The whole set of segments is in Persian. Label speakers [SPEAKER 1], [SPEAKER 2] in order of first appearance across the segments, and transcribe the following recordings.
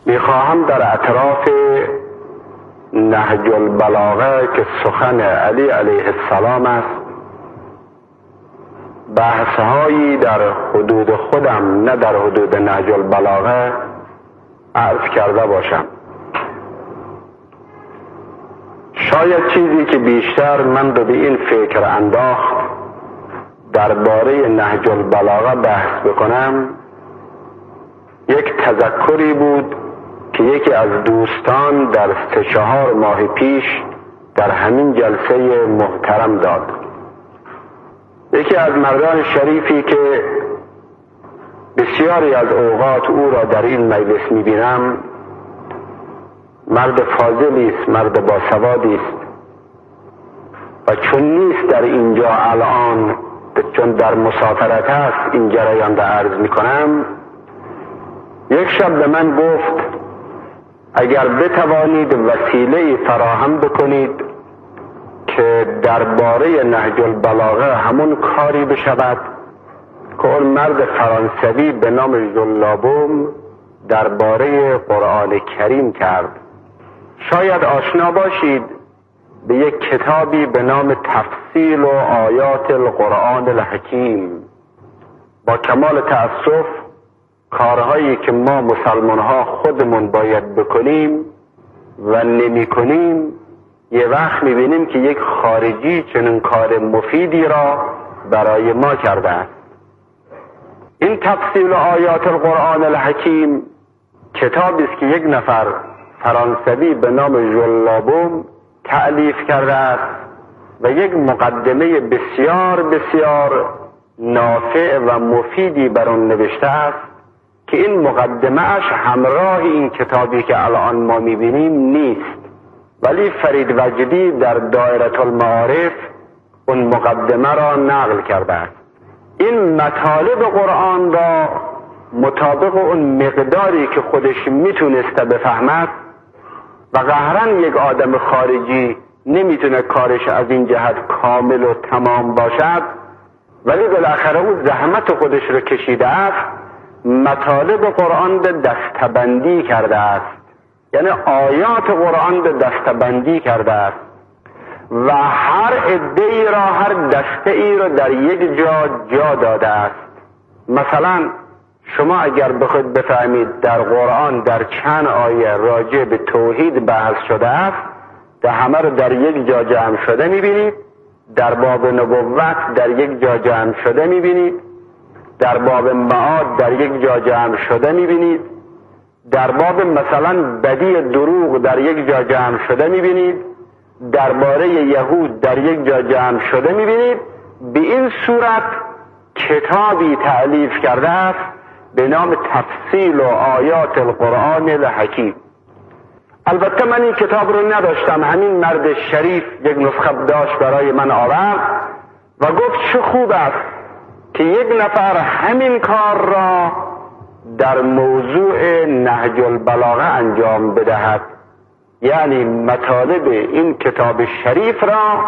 [SPEAKER 1] میخواهم در اطراف نهج البلاغه که سخن علی علیه السلام است بحثهایی در حدود خودم نه در حدود نهج البلاغه عرض کرده باشم. شاید چیزی که بیشتر من رو به این فکر انداخت درباره نهج البلاغه بحث بکنم یک تذکری بود که یکی از دوستان در 3-4 ماه پیش در همین جلسه محترم داد. یکی از مردان شریفی که بسیاری از اوقات او را در این مجلس میبینم، مرد فاضلی است، مرد باسوادی است و چون نیست در اینجا الان، چون در مسافرت است این جریان را عرض میکنم، یک شب به من گفت اگر بتوانید وسیله فراهم بکنید که درباره نهج البلاغه همون کاری بشود که اون مرد فرانسوی به نام ژون لابوم درباره قرآن کریم کرد. شاید آشنا باشید به یک کتابی به نام تفصیل و آیات القرآن الحکیم. با کمال تأسف کارهایی که ما مسلمان ها خودمون باید بکنیم و نمی کنیم یه وقت میبینیم که یک خارجی چنین کار مفیدی را برای ما کرده است. این تفصیل آیات القرآن الحکیم کتابی است که یک نفر فرانسوی به نام ژون لابوم تألیف کرده است و یک مقدمه بسیار بسیار نافع و مفیدی بر آن نوشته است که این مقدمه اش همراه این کتابی که الان ما میبینیم نیست، ولی فرید وجدی در دایره المعارف اون مقدمه را نقل کرده است. این مطالب قرآن را مطابق اون مقداری که خودش میتونسته بفهمد و قهرن یک آدم خارجی نمیتونه کارش از این جهت کامل و تمام باشد، ولی بالاخره او زحمت خودش رو کشیده است، مطالب قرآن به دستبندی کرده است، یعنی آیات قرآن به دستبندی کرده است و هر عده‌ای را، هر دسته ای را در یک جا داده است. مثلا شما اگر بخواید بفهمید در قرآن در چند آیه راجع به توحید بحث شده است، در همه رو در یک جا جمع شده میبینید. در باب نبوت در یک جا جمع شده میبینید. در باب معاد در یک جا جمع شده میبینید. در باب مثلا بدی دروغ در یک جا جمع شده میبینید. درباره یهود در یک جا جمع شده میبینید. به این صورت کتابی تألیف کرده است به نام تفصیل و آیات القرآن الحکیم. البته من این کتاب رو نداشتم، همین مرد شریف یک نسخه داشت برای من آورد و گفت چه خوب است که یک نفر همین کار را در موضوع نهج البلاغه انجام بدهد، یعنی مطالب این کتاب شریف را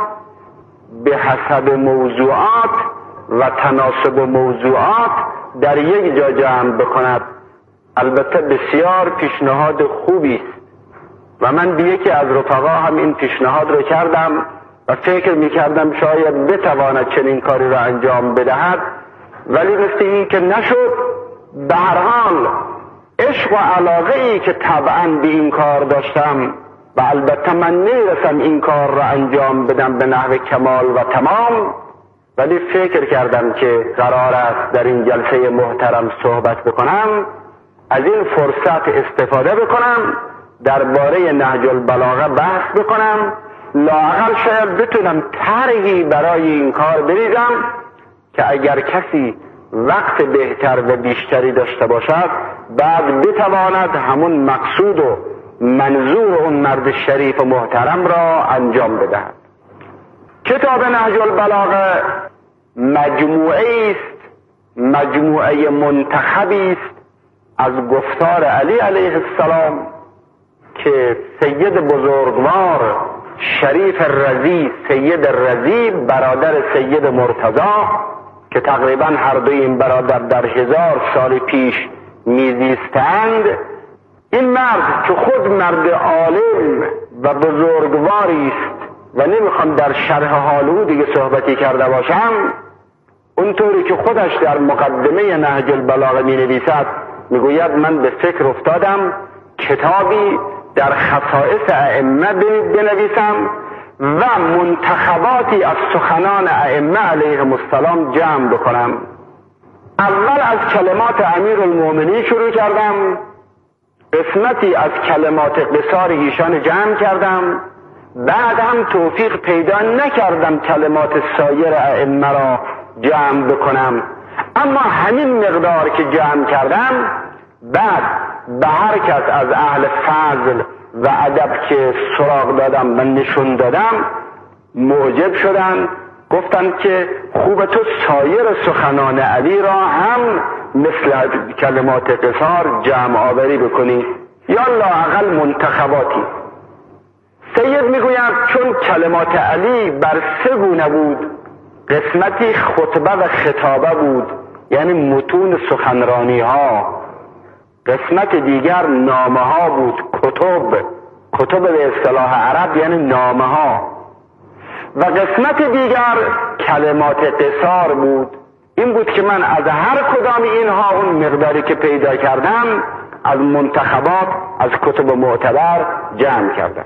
[SPEAKER 1] به حسب موضوعات و تناسب موضوعات در یک جا جمع بکند. البته بسیار پیشنهاد خوبی است و من به یکی از رفقا هم این پیشنهاد رو کردم و فکر میکردم شاید بتواند چنین کاری را انجام بدهد، ولی مثل این که نشد. به هر حال عشق و علاقه ای که طبعا به این کار داشتم و البته من نمیرسم این کار را انجام بدم به نحو کمال و تمام، ولی فکر کردم که قرار است در این جلسه محترم صحبت بکنم، از این فرصت استفاده بکنم، درباره نهج البلاغه بحث بکنم، لااقل شاید بتونم طرحی برای این کار بریزم که اگر کسی وقت بهتر و بیشتری داشته باشد بعد بتواند همون مقصود و منظور اون مرد شریف و محترم را انجام بدهد. کتاب نهج البلاغه مجموعه است، مجموعه منتخبی است از گفتار علی علیه السلام که سید بزرگوار شریف رضی، سید رضی برادر سید مرتضی که تقریبا هر دوی این برادر در 1000 سال پیش میزیستند، این مرد که خود مرد عالم و بزرگواری است و نمیخوام در شرح حال او دیگه صحبتی کرده باشم، اونطوری که خودش در مقدمه نهج البلاغه می نویسد، میگوید من به فکر افتادم کتابی در خصائص ائمه بنویسم و منتخباتی از سخنان ائمه علیهم السلام جمع بکنم. اول از کلمات امیرالمؤمنین شروع کردم، قسمتی از کلمات قصار ایشان جمع کردم، بعد هم توفیق پیدا نکردم کلمات سایر ائمه را جمع بکنم، اما همین مقدار که جمع کردم بعد به هر کس از اهل فضل و ادب که سراغ دادم و نشون دادم معجب شدن، گفتم که خوب تو سایر سخنان علی را هم مثل کلمات قصار جمع آوری بکنی یا لااقل منتخباتی. سید میگوید چون کلمات علی بر 3 گونه بود، قسمتی خطبه و خطابه بود یعنی متون سخنرانی ها، قسمت دیگر نامه ها بود، کتب به اصطلاح عرب یعنی نامه ها، و قسمت دیگر کلمات قصار بود. این بود که من از هر کدام اینها اون مقداری که پیدا کردم از منتخبات از کتب معتبر جمع کردم.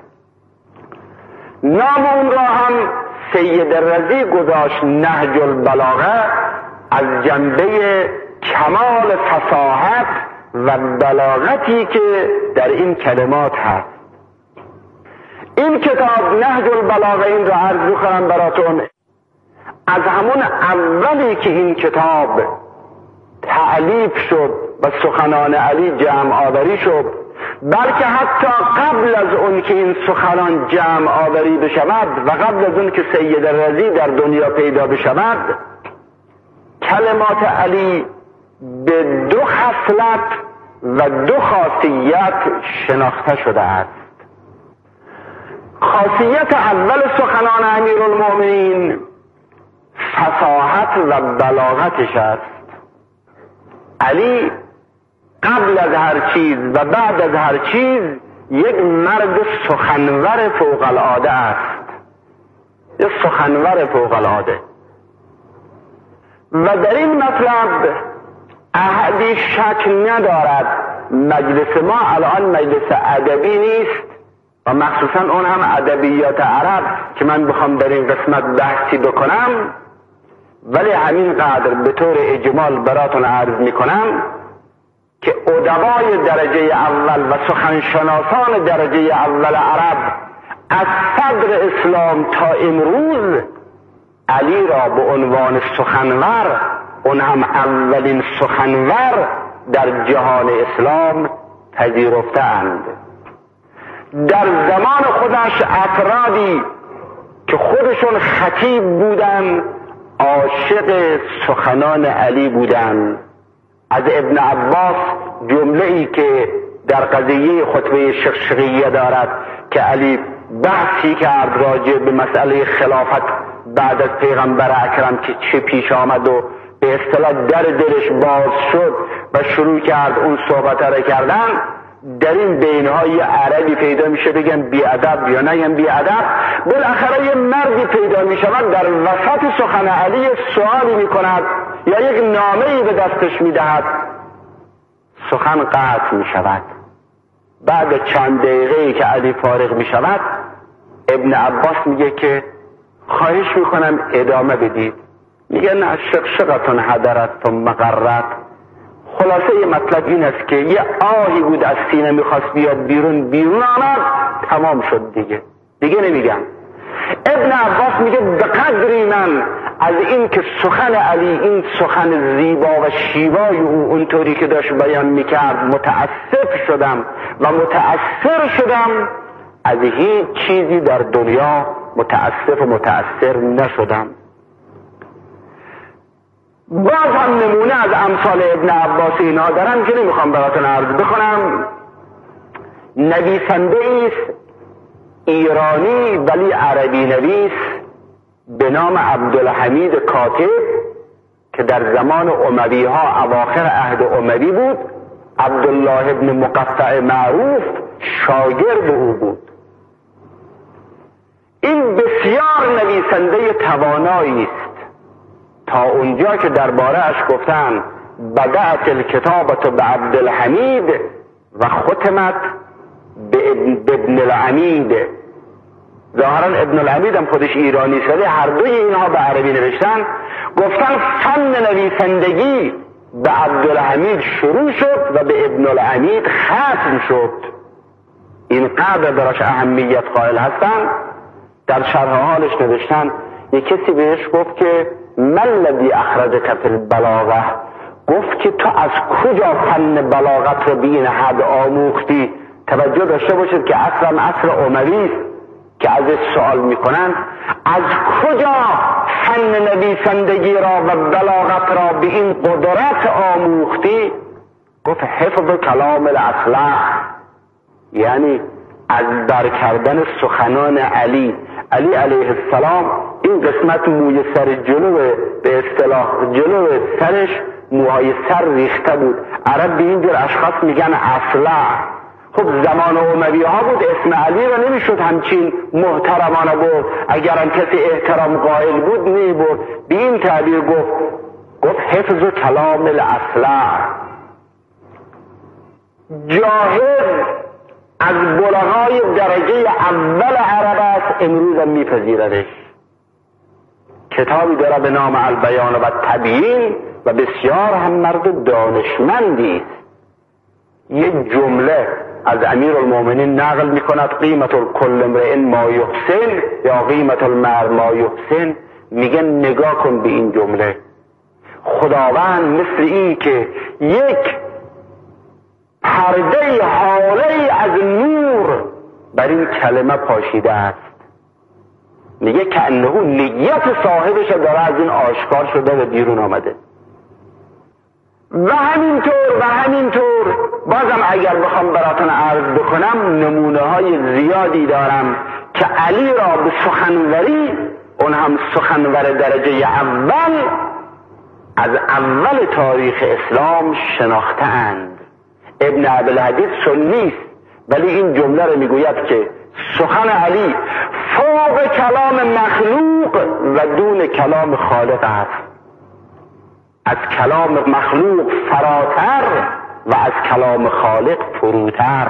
[SPEAKER 1] نام اون را هم سید رضی گذاشت نهج البلاغه، از جنبه کمال فصاحت و بلاغتی که در این کلمات هست. این کتاب نهج البلاغه، این را عرض می‌کنم براتون، از همون اولی که این کتاب تألیف شد و سخنان علی جمع آوری شد، بلکه حتی قبل از اون که این سخنان جمع آوری بشود و قبل از اون که سید رضی در دنیا پیدا بشود، کلمات علی به 2 خصلت و 2 خاصیت شناخته شده است. خاصیت اول سخنان امیرالمؤمنین فصاحت و بلاغتش است. علی قبل از هر چیز و بعد از هر چیز یک مرد سخنور فوق العاده است، یک سخنور فوق العاده، و در این مطلب احدی شک ندارد. مجلس ما الان مجلس ادبی نیست و مخصوصا اون هم ادبیات عرب که من بخوام در این قسمت بحثی بکنم، ولی همین قدر به طور اجمال براتون عرض میکنم که ادبای درجه اول و سخنشناسان درجه اول عرب از صدر اسلام تا امروز علی را به عنوان سخنور، اون هم اولین سخنور در جهان اسلام پذیرفته‌اند. در زمان خودش افرادی که خودشون خطیب بودن عاشق سخنان علی بودن. از ابن عباس جمله‌ای که در قضیه خطبه شقشقیه دارد که علی بحثی کرد راجع به مسئله خلافت بعد از پیغمبر اکرم که چه پیش آمد و به اصطلاح در دلش باز شد و شروع کرد اون صحبت را کردن. در این بینهای عربی پیدا میشه بگن بیادب یا نگن بیادب، بالاخره یه مردی پیدا میشود در وسط سخن علی سوالی میکند یا یک نامه‌ای به دستش میدهد، سخن قطع میشود. بعد چند دقیقه‌ای که علی فارغ میشود ابن عباس میگه که خواهش میکنم ادامه بدید. میگه نه، شقشقتون حضرت ثم قررت. خلاصه یه مطلب این است که یه آهی بود از سینه میخواست بیاد بیرون آمد، تمام شد دیگه نمیگم. ابن عباس میگه به قدری من از این که سخن علی، این سخن زیبا و شیوای او اونطوری که داشت بیان میکرد متأسف شدم و متأثر شدم، از هیچ چیزی در دنیا متأسف و متأثر نشدم. باز هم نمونه از امثال ابن عباس اینا دارم که نمیخوام براتون عرض بکنم. نویسنده ایست ایرانی ولی عربی نویس به نام عبدالحمید کاتب که در زمان اموی ها اواخر عهد اموی بود عبدالله ابن مقطع معروف شاگرد او بود. این بسیار نویسنده توانایی است، تا اونجا که درباره اش گفتن بدأت الکتابة بعبدالحمید و ختمت به ابن العمید. ظاهرا ابن العمید هم خودش ایرانی شده، هر دوی اینها به عربی نوشتن. گفتن فن نویسندگی به عبدالحمید شروع شد و به ابن العمید ختم شد. اینقدر براش اهمیت قائل هستن. در شرح حالش نوشتن یک کسی بهش گفت که من الذی اخرجک فی البلاغه، گفت که تو از کجا فن بلاغت رو به این حد آموختی؟ توجه داشته باشید که اصلا عصر عمری است که ازش سوال میکنن از کجا فن نویسندگی را و بلاغت را به این قدرت آموختی؟ گفت حفظ کلام الاصلح، یعنی از در کردن سخنان علی علیه السلام. این قسمت موی سر جلو، به اصطلاح جلو سرش موهای سر ریخته بود. عرب به اینجور اشخاص میگن اصلح. خب زمان اموی ها بود، اسم علی را نمیشد همچین محترمانه برد، اگر هم کسی احترام قائل بود نمیبرد. به این تعبیر گفت حفظ کلام الاصلح. جاهد از بلغای درجه اول عرب است، امروز هم میپذیردش. کتابی داره به نام البیان و تبیین و بسیار هم مرد دانشمندی است. یک جمله از امیرالمومنین نقل میکند قیمت الکل امرئ ما یحسن یا قیمت المرء ما یحسن. میگن نگاه کن به این جمله، خداوند مثل این که یک پرده حاله از نور بر این کلمه پاشیده است. میگه که انه نیت صاحبش داره از این آشکار شده و بیرون آمده. و همینطور بازم اگر بخوام براتون عرض بکنم نمونه های زیادی دارم که علی را به سخنوری، اون هم سخنور درجه اول، از اول تاریخ اسلام شناختند. ابن عبدالحدید سنی است، ولی این جمله رو میگوید که سخن علی فوق کلام مخلوق و دون کلام خالق است، از کلام مخلوق فراتر و از کلام خالق فروتر.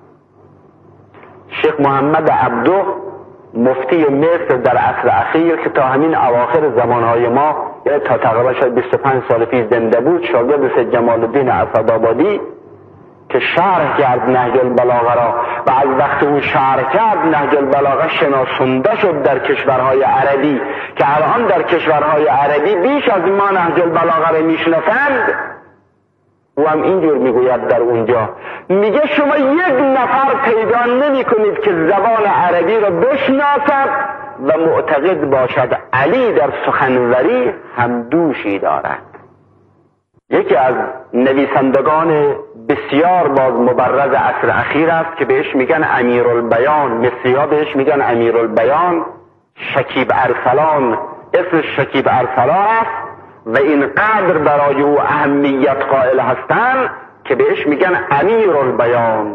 [SPEAKER 1] شیخ محمد عبدو مفتی مصر در عصر اخیر که تا همین اواخر زمانهای ما، یعنی تا تقریبا شاید 25 سال پیش زنده بود، شاگرد سید جمال الدین اسدآبادی که شرح کرد نهج البلاغه را و از وقت اون شرح کرد نهج البلاغه شناسنده شد در کشورهای عربی، که الان در کشورهای عربی بیش از ما نهج البلاغه را میشناسند. او هم اینجور میگوید در اونجا، میگه شما یک نفر پیدا نمی کنید که زبان عربی را بشناسد و معتقد باشد علی در سخنوری همدوشی دارد. یکی از نویسندگان بسیار باز مبرز عصر اخیر است که بهش میگن امیرالبیان، مصری‌ها بهش میگن امیرالبیان. شکیب ارسلان، اسم شکیب ارسلان است و اینقدر برای او اهمیت قائل هستند که بهش میگن امیرالبیان،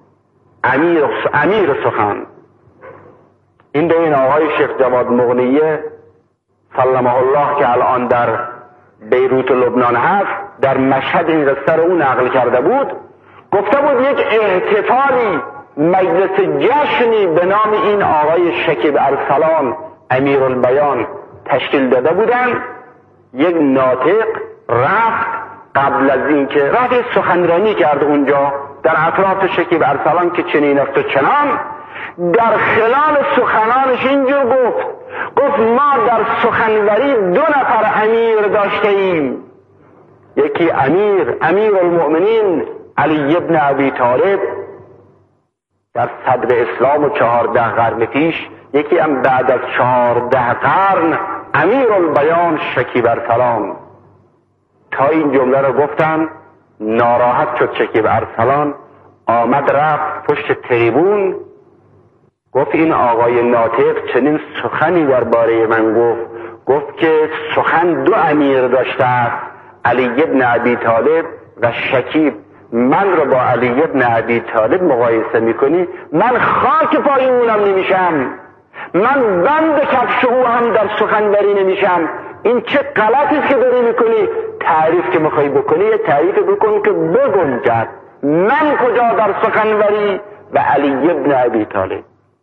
[SPEAKER 1] امیر سخن. این به این آقای شیخ جواد مغنیه سلمه الله که الان در بیروت لبنان هست، در مشهد این قصه رو او نقل کرده بود. گفته بود یک احتفالی، مجلس جشنی به نام این آقای شکیب ارسلان امیرالبیان تشکیل داده بودن. یک ناطق رفت قبل از این که رفت سخنرانی کرد اونجا در اطراف شکیب ارسلان که چنین است و چنان. در خلال سخنانش اینجور گفت ما در سخنوری 2 نفر امیر داشته ایم. یکی امیر المؤمنین علی ابن ابی طالب در صدر اسلام و 14 قرن پیش، یکی هم بعد از 14 قرن امیرالبیان شکیب ارسلان. تا این جمله رو گفتن ناراحت شد شکیب ارسلان، آمد رفت پشت تریبون، گفت این آقای ناطق چنین سخنی درباره من گفت که سخن 2 امیر داشته است، علی ابن ابی طالب و شکیب. من رو با علی ابن ابی طالب مقایسه میکنی، من خاک پای اونم نمیشم، من بند کفش او هم در سخنوری نمیشم. این چه غلطی است که داری میکنی؟ تعریف که میخوای بکنی یه تعریف بکن که بگنجد. من کجا در سخنوری و علی ابن ابی طالب؟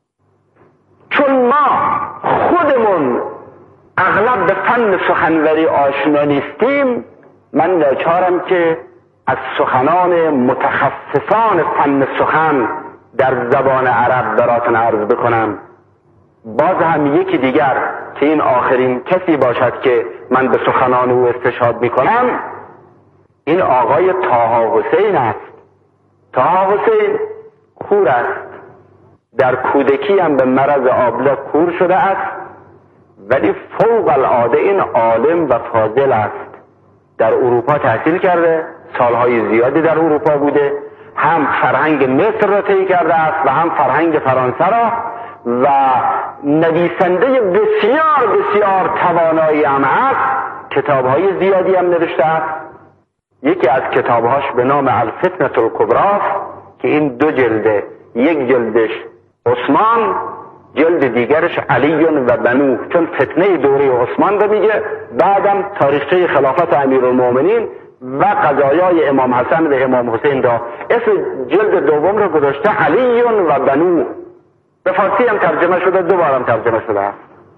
[SPEAKER 1] چون ما خودمون اغلب به فن سخنوری آشنا نیستیم، من ناچارم که از سخنان متخصصان فن سخن در زبان عرب براتون عرض بکنم. باز هم یکی دیگر که این آخرین کسی باشد که من به سخنان او استشهاد میکنم، این آقای طه حسین است. طه حسین کور است، در کودکی هم به مرض آبله کور شده است، ولی فوق العاده این عالم و فاضل است. در اروپا تحصیل کرده، سالهای زیادی در اروپا بوده، هم فرهنگ مصر را طی کرده است و هم فرهنگ فرانسه را، و نویسنده بسیار بسیار توانایی هم هست. کتابهای زیادی هم نوشته است. یکی از کتابهاش به نام الفتنة الکبری که این 2 جلده، یک جلدش عثمان، جلد دیگرش علی و بنو، چون فتنه دوره عثمان رو میگه، بعدم تاریخچه خلافت امیرالمومنین و قضایای امام حسن و امام حسین را. اسم جلد دوم رو گذاشته علی و بنو. به فارسی هم ترجمه شده، 2 بارم ترجمه شده است.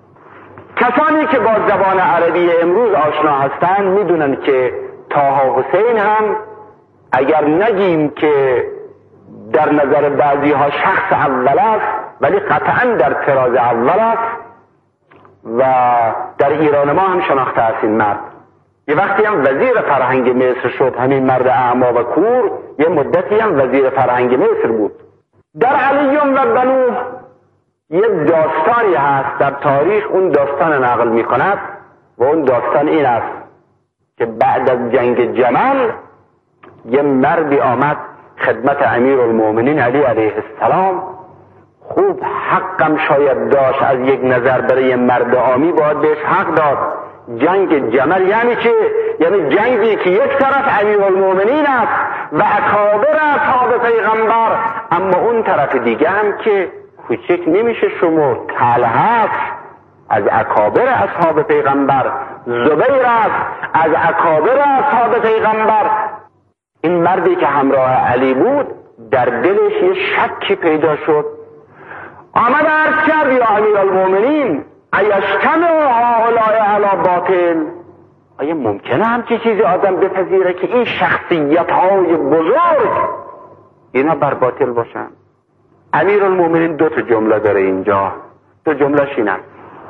[SPEAKER 1] کسانی که با زبان عربی امروز آشنا هستند میدونن که طه حسین هم اگر نگیم که در نظر بعضی ها شخص اول است، ولی قطعا در طراز اول است و در ایران ما هم شناخته است. این مرد یه وقتی هم وزیر فرهنگ مصر شد، همین مرد اعما و کور یه مدتی هم وزیر فرهنگ مصر بود. در علی و بنو یه داستانی هست در تاریخ، اون داستان نقل می کند و اون داستان این است که بعد از جنگ جمل یه مردی آمد خدمت امیرالمومنین علی علیه السلام. خوب حقم شاید داشت از یک نظر برای مرد عامی، باید بهش حق داد. جنگ جمل یعنی چه؟ یعنی جنگی که یک طرف امیرالمومنین است و اکابر اصحاب پیغمبر، اما اون طرف دیگه هم که کوچک نمیشه شما، طلحه است از اکابر اصحاب پیغمبر، زبیر است از اکابر اصحاب پیغمبر. این مردی که همراه علی بود در دلش یه شکی پیدا شد، آمد عرض کرد یا امیرالمومنین ایجتمع هؤلاء علی باطل، آیا ممکنه همچی چیزی آدم بپذیره که این شخصیت های بزرگ اینا بر باطل باشن؟ امیرالمومنین 2 جمله داره اینجا، 2 جملهش این است.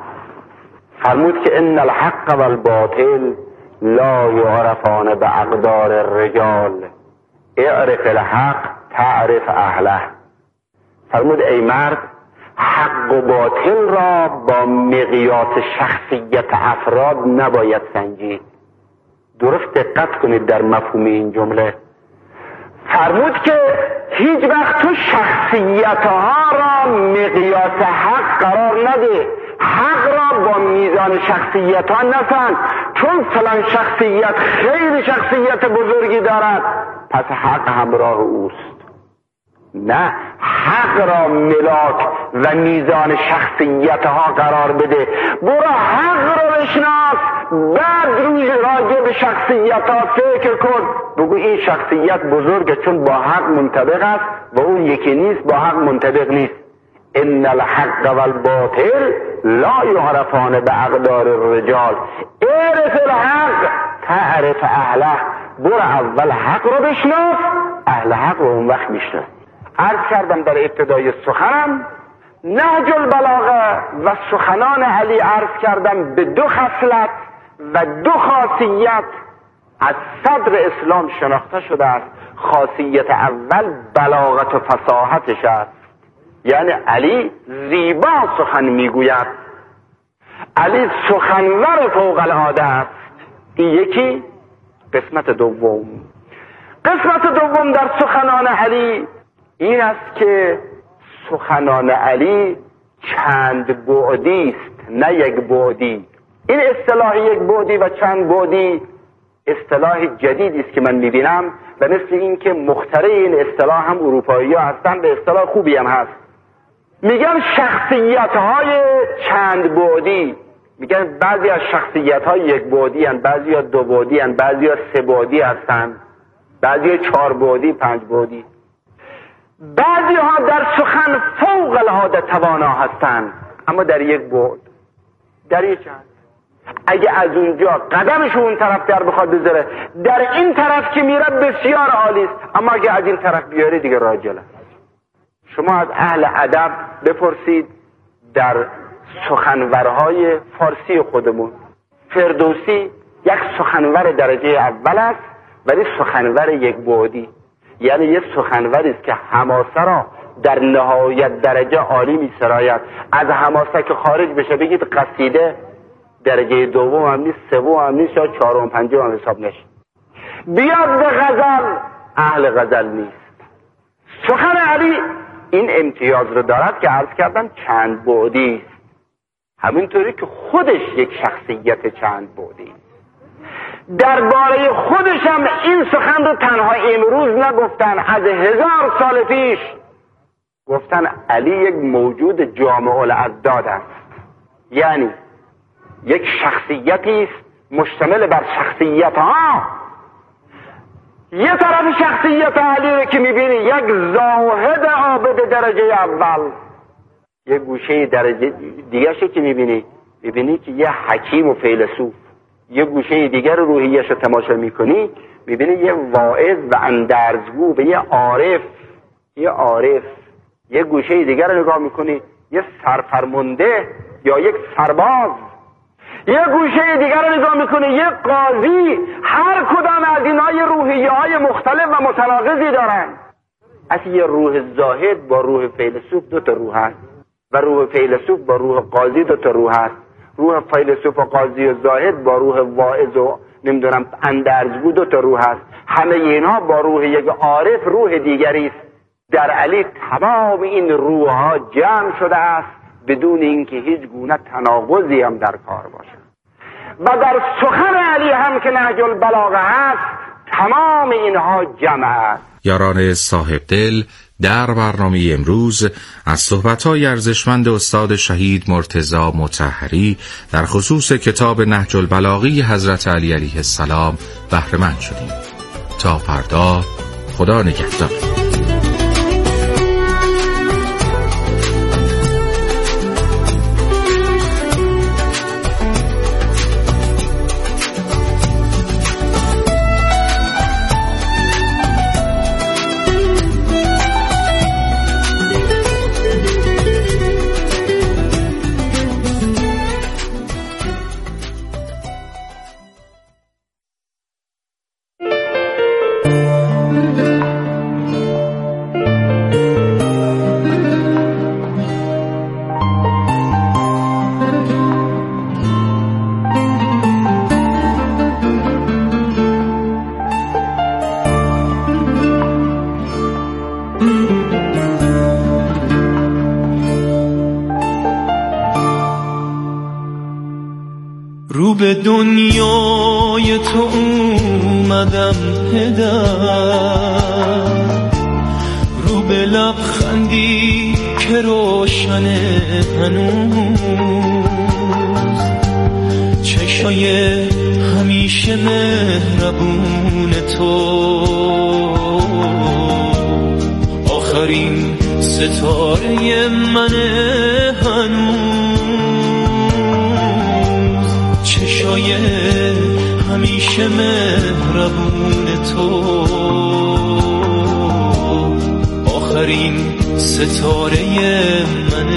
[SPEAKER 1] فرمود که ان الحق والباطل لا یعرفان باقدار الرجال، اعرف الحق تعرف اهله. فرمود ای مرد، حق و باطل را با مقیاس شخصیت افراد نباید سنجید. درست دقت کنید در مفهوم این جمله. فرمود که هیچ وقت تو شخصیت ها را مقیاس حق قرار نده، حق را با میزان شخصیت ها نسنج. چون فلان شخصیت خیلی شخصیت بزرگی دارد پس حق همراه اوست. نه، حق را ملاک و میزان شخصیت ها قرار بده. برو حق را بشناس، بعد روی راجع به شخصیت ها فکر کن. بگو این شخصیت بزرگه چون با حق منطبق است و اون یکی نیست، با حق منطبق نیست. ان الحق والباطل لا یعرفان باقدار الرجال، اعرف الحق تعرف اهله. برو اول حق رو بشناس، اهل حق رو اون وقت میشناس. عرض کردم در ابتدای سخنم نهج البلاغه و سخنان علی عرض کردم به 2 خصلت و 2 خاصیت از صدر اسلام شناخته شده است. خاصیت اول بلاغت و فصاحتش است، یعنی علی زیبا سخن میگوید، علی سخنور فوق العاده است. این یکی. قسمت دوم در سخنان علی این است که سخنان علی چند بعدی است، نه یک بعدی. این اصطلاح یک بعدی و چند بعدی اصطلاح جدیدی است که من میبینم و مثل این که مخترع این اصطلاح هم اروپایی‌ها هستن، به اصطلاح خوبی هم هست. میگن شخصیت‌های چند بعدی. میگن بعضی از شخصیت‌ها یک بعدی هستند، بعضی ها دو بعدی هستند، بعضی ها سه بعدی هستند، بعضی ها 4 بعدی، 5 بعدی. بعضی ها در سخن فوق العاده توانا هستند، اما در یک بعد، در یک چند. اگه از اونجا قدمش اون طرف در بخواد بذاره، در این طرف که میره بسیار عالی است، اما اگه از این طرف بیاره دیگه راجل است. شما از اهل ادب بپرسید در سخنورهای فارسی خودمون، فردوسی یک سخنور درجه اول است، ولی سخنور یک بعدی، یعنی یک سخنوری است که حماسه را در نهایت درجه عالی می سراید. از حماسه که خارج بشه بگید قصیده درجه دوم هم نیست، سوم هم نیست، یا چهارم پنجم هم حساب نشه. بیاد به غزل، اهل غزل نیست. سخن علی این امتیاز رو دارد که عرض کردم چند بعدی است، همینطوری که خودش یک شخصیت چند بعدی است. درباره خودش هم این سخن رو تنها امروز نگفتن، از 1000 سال پیش گفتن علی یک موجود جامع الاضداد است، یعنی یک شخصیتی است مشتمل بر شخصیت ها. یه طرف شخصیت علی رو که میبینی یک زاهد عابد درجه اول، یک گوشه درجه دیگه شو که میبینی که یه حکیم و فیلسوف. یه گوشه دیگر روحیش رو تماشا میکنی میبینی یه واعظ و اندرزگو و یه عارف. یه گوشه دیگر رو نگاه میکنی یه سرفرمانده یا یک سرباز. یه گوشه دیگر رو نگاه میکنی یه قاضی. هر کدام از اینها یه روحیه های مختلف و متناقضی دارن. اصلا یه روح زاهد با روح فیلسوف 2 تا روح هست و روح فیلسوف با روح قاضی 2 تا روح هست. روح فیلسوف و قاضی و زاهد با روح واعظ و نمیدونم اندرزگو 2 تا روح هست. همه اینها با روح یک عارف روح دیگری است. در علی تمام این روح ها جمع شده است بدون اینکه هیچ گونه تناقضی هم در کار باشه. و در سخن علی هم که نهج البلاغه هست تمام اینها جمع است.
[SPEAKER 2] یاران صاحب دل، در برنامه امروز از صحبت‌های ارزشمند استاد شهید مرتضی مطهری در خصوص کتاب نهج البلاغه حضرت علی علیه السلام بهره مند شدیم. تا فردا، خدا نگهدار.
[SPEAKER 3] رو به دنیای تو اومدم پدر، رو به لبخندی که روشنه هنوز، چشای همیشه مهربون تو، آخرین ستاره من هنوز، چشای همیشه مهربون تو، آخرین ستاره من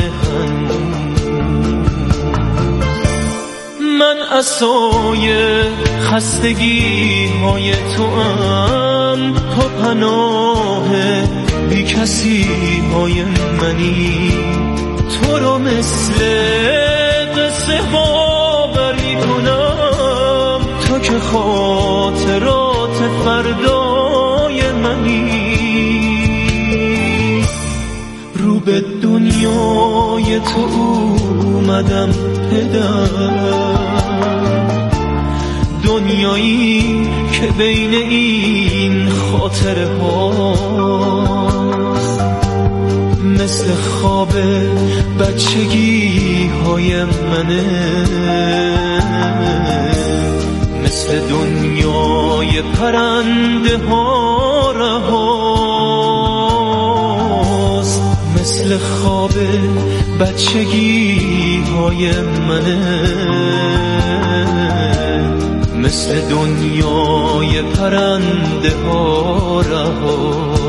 [SPEAKER 3] من عصای خستگی های تو ام، تو پناه بی کسی های منی، تو رو مثل قصه باوری کنم، تو که خاطرات فردای منی، رو به دنیای تو اومدم پدر، دنیایی که بین این خاطره هاست، مثل خواب بچگی های منه، مثل دنیای پرنده ها رهاست، مثل خواب بچگی های منه، مثل دنیای پرنده ها رهاست.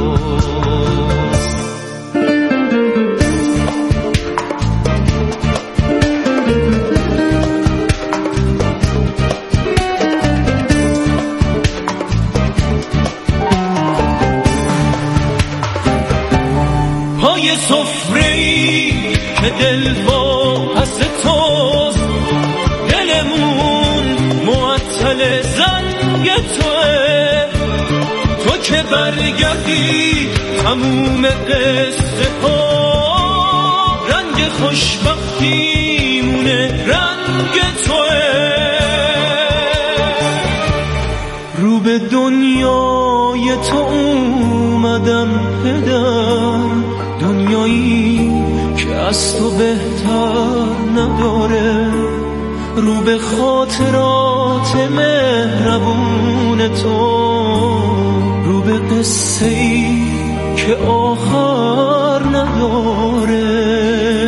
[SPEAKER 3] پای سفره‌ای که دل با پس توست، دلمون معطل زنگ توه، تو که برگردی تموم قصه ها، رنگ خوشبختیمونه رنگ توه. رو به دنیای تو اومدم پدر، دنیایی که از تو بهتر نداره، رو به خاطرات مهربون تو، رو به قصه‌ای که آخر نداره،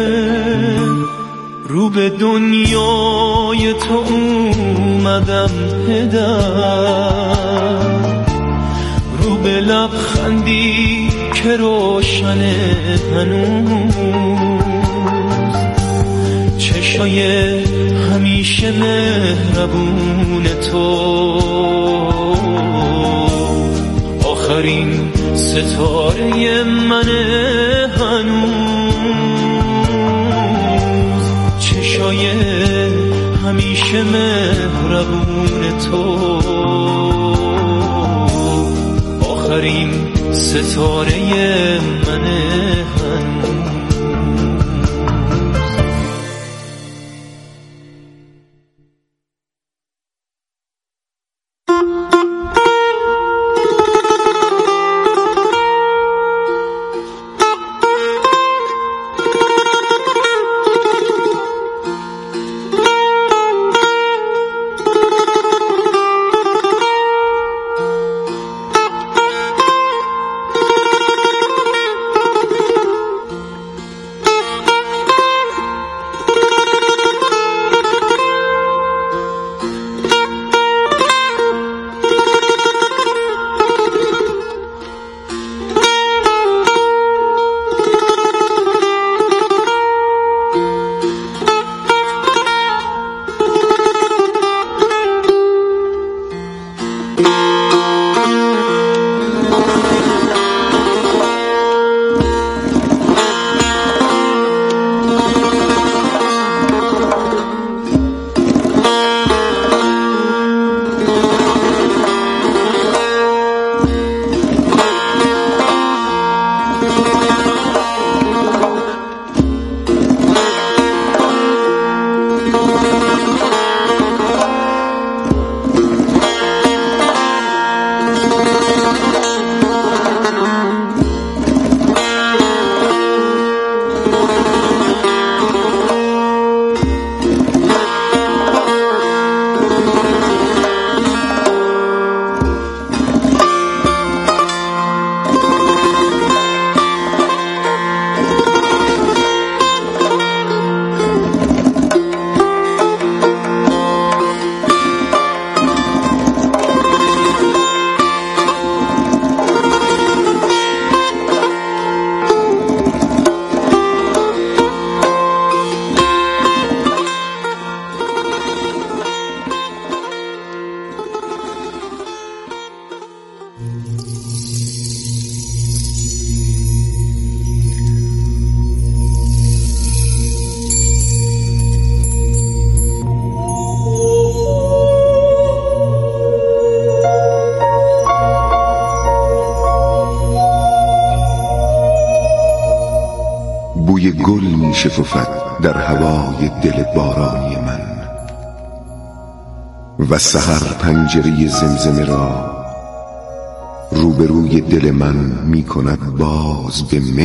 [SPEAKER 3] رو به دنیای تو اومدم پدر، رو به لبخندی که روشنه هنوز، چشای همیشه مهربون تو، آخرین ستاره منه هنوز، چشای همیشه مهربون تو، آخرین ستاره منه هنوز.
[SPEAKER 4] بوی گل می شکفد در هوای دل بارانی من، و سحر پنجره زمزمه را روبروی دل من می کند باز به می.